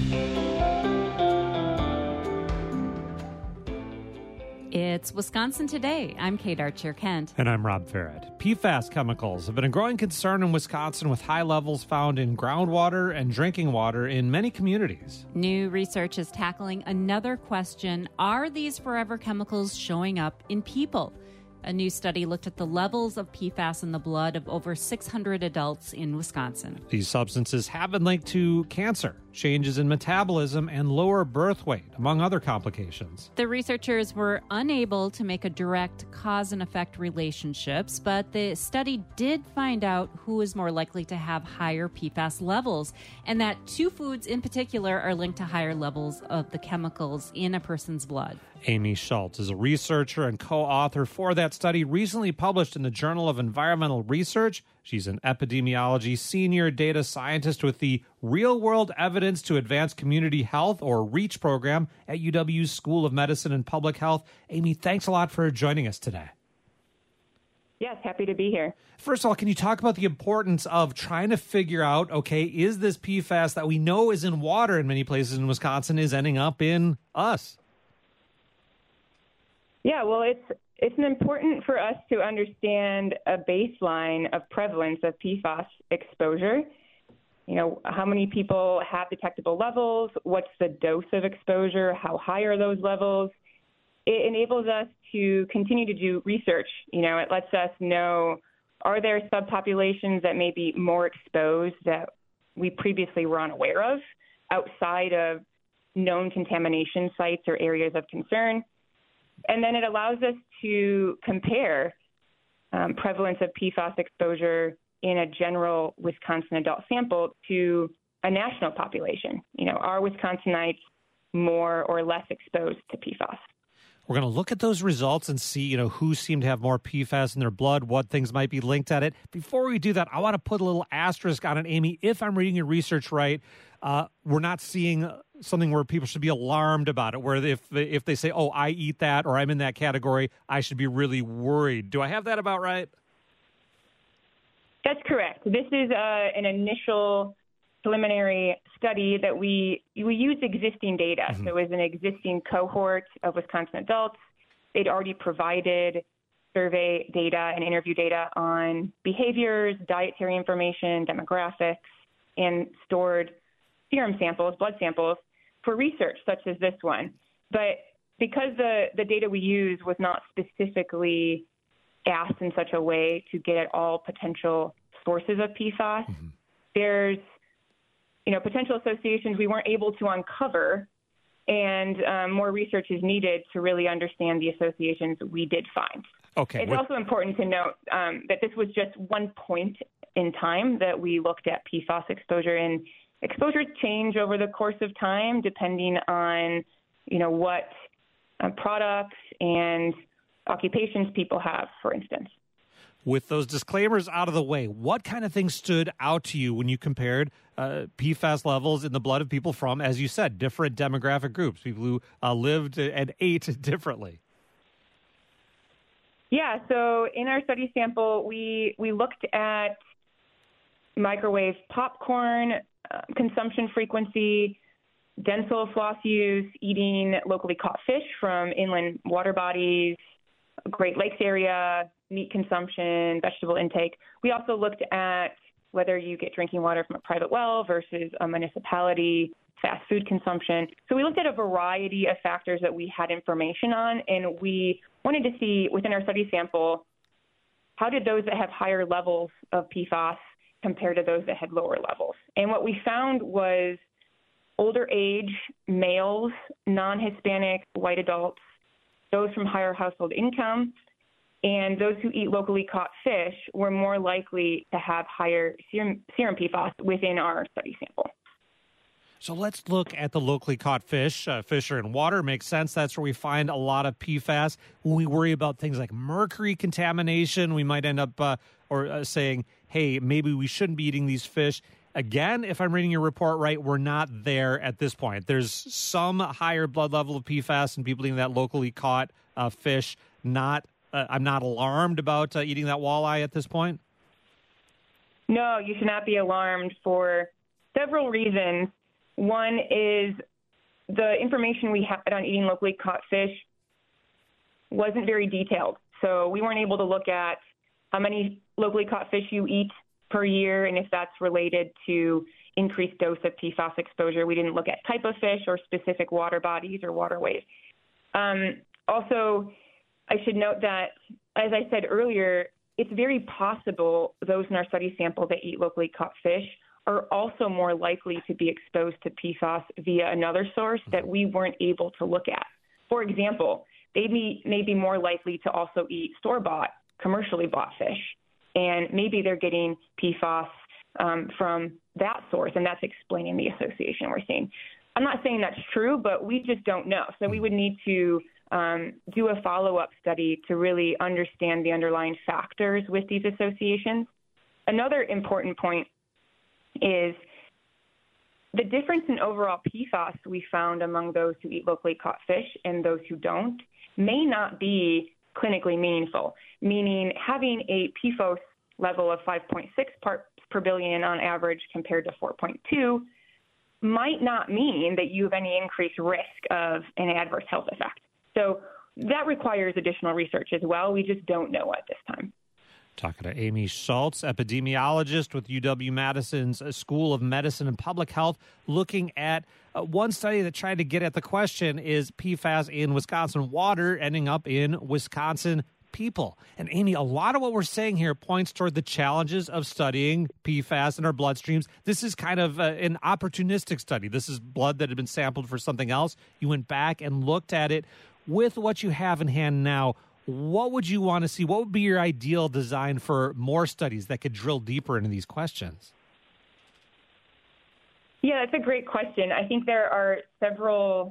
It's Wisconsin Today. I'm Kate Archer-Kent. And I'm Rob Farrett. PFAS chemicals have been a growing concern in Wisconsin, with high levels found in groundwater and drinking water in many communities. New research is tackling another question. Are these forever chemicals showing up in people? A new study looked at the levels of PFAS in the blood of over 600 adults in Wisconsin. These substances have been linked to cancer, changes in metabolism, and lower birth weight, among other complications. The researchers were unable to make a direct cause and effect relationships, but the study did find out who is more likely to have higher PFAS levels, and that two foods in particular are linked to higher levels of the chemicals in a person's blood. Amy Schultz is a researcher and co-author for that study, recently published in the Journal of Environmental Research. She's an epidemiology senior data scientist with the Real World Evidence to Advance Community Health, or REACH program, at UW's School of Medicine and Public Health. Amy, thanks a lot for joining us today. Yes, happy to be here. First of all, can you talk about the importance of trying to figure out, okay, is this PFAS that we know is in water in many places in Wisconsin is ending up in us? Yeah, well, it's important for us to understand a baseline of prevalence of PFAS exposure. You know, how many people have detectable levels? What's the dose of exposure? How high are those levels? It enables us to continue to do research. You know, it lets us know, are there subpopulations that may be more exposed that we previously were unaware of outside of known contamination sites or areas of concern? And then it allows us to compare prevalence of PFAS exposure in a general Wisconsin adult sample to a national population. You know, are Wisconsinites more or less exposed to PFAS? We're going to look at those results and see, who seem to have more PFAS in their blood, what things might be linked at it. Before we do that, I want to put a little asterisk on it, Amy. If I'm reading your research right, we're not seeing something where people should be alarmed about it, where if they say, oh, I eat that or I'm in that category, I should be really worried. Do I have that about right? That's correct. This is an initial preliminary study that we use existing data. Mm-hmm. So it was an existing cohort of Wisconsin adults. They'd already provided survey data and interview data on behaviors, dietary information, demographics, and stored serum samples, blood samples, for research such as this one. But because the data we used was not specifically asked in such a way to get at all potential sources of PFAS, mm-hmm. there's potential associations we weren't able to uncover, and more research is needed to really understand the associations we did find. Okay. It's also important to note that this was just one point in time that we looked at PFAS exposure, and exposures change over the course of time depending on, what products and occupations people have, for instance. With those disclaimers out of the way, what kind of things stood out to you when you compared PFAS levels in the blood of people from, as you said, different demographic groups, people who lived and ate differently? Yeah, so in our study sample, we looked at microwave popcorn consumption frequency, dental floss use, eating locally caught fish from inland water bodies, Great Lakes area, meat consumption, vegetable intake. We also looked at whether you get drinking water from a private well versus a municipality, fast food consumption. So we looked at a variety of factors that we had information on, and we wanted to see within our study sample, how did those that have higher levels of PFAS compare to those that had lower levels? And what we found was older age males, non-Hispanic white adults, those from higher household income, and those who eat locally caught fish were more likely to have higher serum PFAS within our study sample. So let's look at the locally caught fish. Fish are in water, makes sense. That's where we find a lot of PFAS. When we worry about things like mercury contamination, we might end up saying, hey, maybe we shouldn't be eating these fish. Again, if I'm reading your report right, we're not there at this point. There's some higher blood level of PFAS in people eating that locally caught fish. I'm not alarmed about eating that walleye at this point. No, you should not be alarmed for several reasons. One is the information we had on eating locally caught fish wasn't very detailed. So we weren't able to look at how many locally caught fish you eat per year and if that's related to increased dose of PFAS exposure. We didn't look at type of fish or specific water bodies or waterways. Also, I should note that, as I said earlier, it's very possible those in our study sample that eat locally caught fish are also more likely to be exposed to PFAS via another source that we weren't able to look at. For example, they may be more likely to also eat store-bought, commercially bought fish, and maybe they're getting PFAS from that source, and that's explaining the association we're seeing. I'm not saying that's true, but we just don't know. So we would need to do a follow-up study to really understand the underlying factors with these associations. Another important point is the difference in overall PFAS we found among those who eat locally caught fish and those who don't may not be clinically meaningful, meaning having a PFOS level of 5.6 parts per billion on average compared to 4.2 might not mean that you have any increased risk of an adverse health effect. So that requires additional research as well. We just don't know at this time. Talking to Amy Schultz, epidemiologist with UW-Madison's School of Medicine and Public Health, looking at one study that tried to get at the question, is PFAS in Wisconsin water ending up in Wisconsin people? And Amy, a lot of what we're saying here points toward the challenges of studying PFAS in our bloodstreams. This is kind of an opportunistic study. This is blood that had been sampled for something else. You went back and looked at it. With what you have in hand now, what would you want to see? What would be your ideal design for more studies that could drill deeper into these questions? Yeah, that's a great question. I think there are several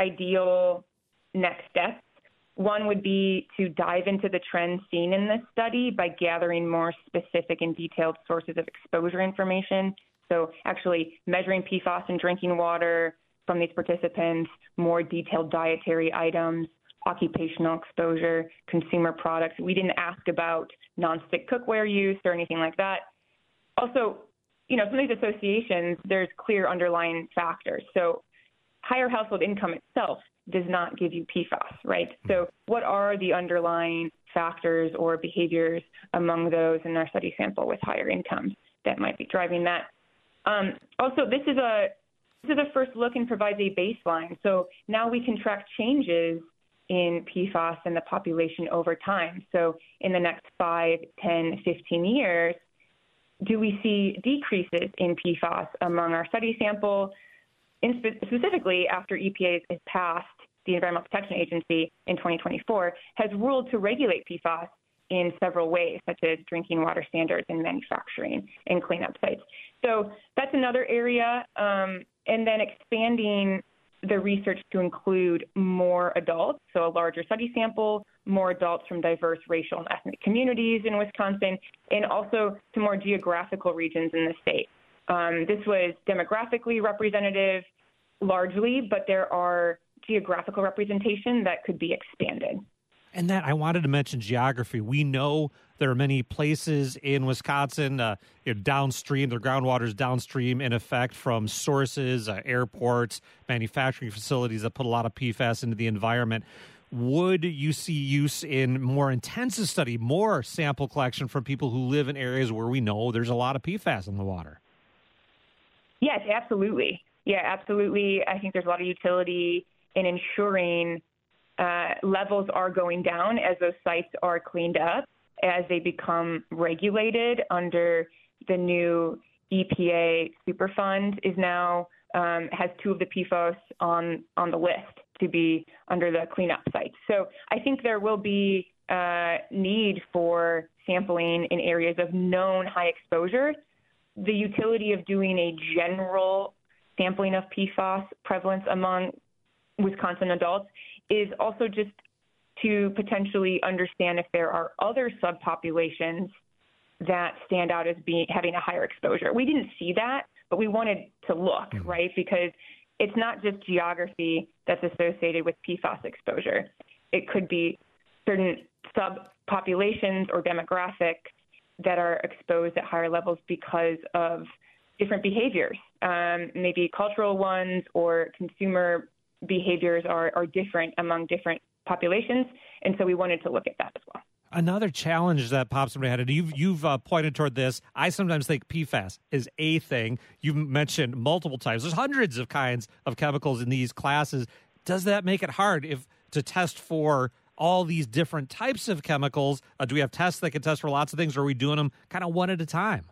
ideal next steps. One would be to dive into the trends seen in this study by gathering more specific and detailed sources of exposure information. So actually measuring PFAS in drinking water from these participants, more detailed dietary items, occupational exposure, consumer products. We didn't ask about nonstick cookware use or anything like that. Also, some of these associations, there's clear underlying factors. So higher household income itself does not give you PFAS, right? So what are the underlying factors or behaviors among those in our study sample with higher incomes that might be driving that? Also, this is a first look and provides a baseline. So now we can track changes in PFAS in the population over time. So in the next 5, 10, 15 years, do we see decreases in PFAS among our study sample? Specifically, after EPA has passed, the Environmental Protection Agency in 2024 has ruled to regulate PFAS in several ways, such as drinking water standards and manufacturing and cleanup sites. So that's another area. And then expanding the research to include more adults, so a larger study sample, more adults from diverse racial and ethnic communities in Wisconsin, and also to more geographical regions in the state. This was demographically representative largely, but there are geographical representation that could be expanded. And that I wanted to mention geography. We know there are many places in Wisconsin downstream, their groundwater's downstream in effect from sources, airports, manufacturing facilities that put a lot of PFAS into the environment. Would you see use in more intensive study, more sample collection from people who live in areas where we know there's a lot of PFAS in the water? Yes, absolutely. Yeah, absolutely. I think there's a lot of utility in ensuring levels are going down as those sites are cleaned up, as they become regulated under the new EPA Superfund is now has 2 of the PFOS on the list to be under the cleanup sites. So I think there will be need for sampling in areas of known high exposure. The utility of doing a general sampling of PFAS prevalence among Wisconsin adults is also just to potentially understand if there are other subpopulations that stand out as having a higher exposure. We didn't see that, but we wanted to look, right? Because it's not just geography that's associated with PFAS exposure. It could be certain subpopulations or demographics that are exposed at higher levels because of different behaviors maybe cultural ones or consumer behaviors are different among different populations. And so we wanted to look at that as well. Another challenge that pops in my head, and you've pointed toward this, I sometimes think PFAS is a thing. You've mentioned multiple times. There's hundreds of kinds of chemicals in these classes. Does that make it hard to test for all these different types of chemicals? Do we have tests that can test for lots of things, or are we doing them kind of one at a time?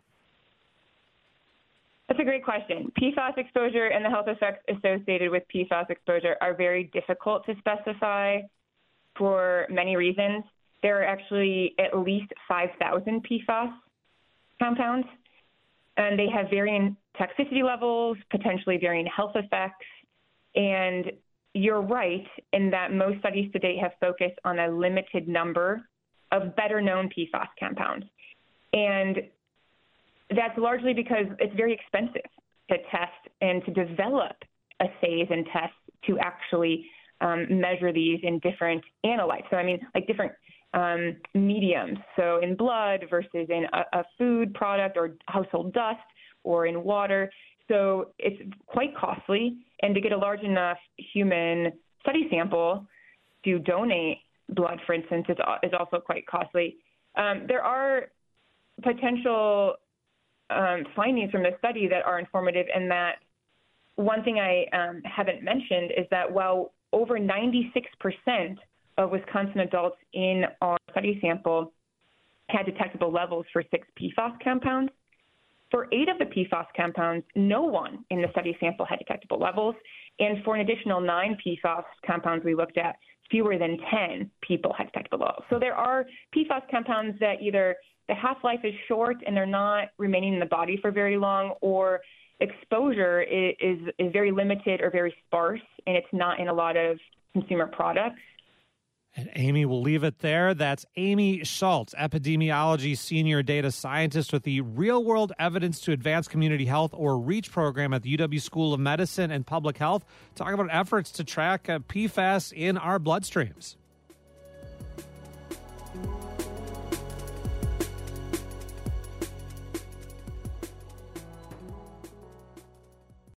That's a great question. PFAS exposure and the health effects associated with PFAS exposure are very difficult to specify for many reasons. There are actually at least 5,000 PFAS compounds, and they have varying toxicity levels, potentially varying health effects. And you're right in that most studies to date have focused on a limited number of better-known PFAS compounds. And that's largely because it's very expensive to test and to develop assays and tests to actually measure these in different analytes. So, I mean, like different mediums. So in blood versus in a food product or household dust or in water. So it's quite costly. And to get a large enough human study sample to donate blood, for instance, is also quite costly. There are potential findings from this study that are informative in that one thing I haven't mentioned is that while over 96% of Wisconsin adults in our study sample had detectable levels for 6 PFAS compounds, for 8 of the PFAS compounds, no one in the study sample had detectable levels. And for an additional 9 PFAS compounds we looked at, fewer than 10 people had detectable levels. So there are PFAS compounds that either the half-life is short and they're not remaining in the body for very long, or exposure is very limited or very sparse, and it's not in a lot of consumer products. And Amy, we'll leave it there. That's Amy Schultz, epidemiology senior data scientist with the Real World Evidence to Advance Community Health, or REACH program at the UW School of Medicine and Public Health, talking about efforts to track PFAS in our bloodstreams.